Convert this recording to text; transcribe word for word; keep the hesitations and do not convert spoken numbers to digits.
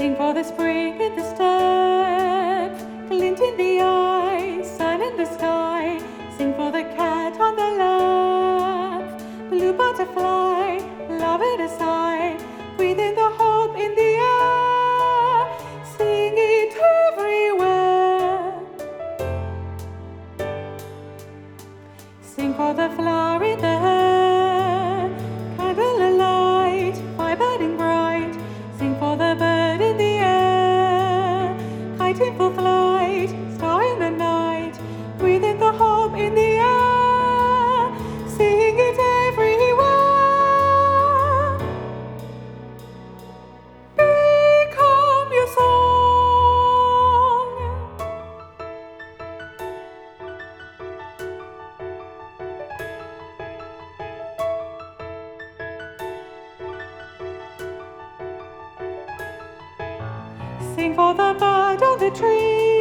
Sing for the spring in the step, glint in the eye, sun in the sky. Sing for the cat on the lap, blue butterfly, love at a sigh. Breathe in the hope in the air, sing it everywhere. Sing for the flower in the hair, candle alight, fire burning bright. Sing for the bird in the air, kite in full flight, star in the night. Breathe in the hope in the air, sing it everywhere. Become your song. Sing for the bird on the tree,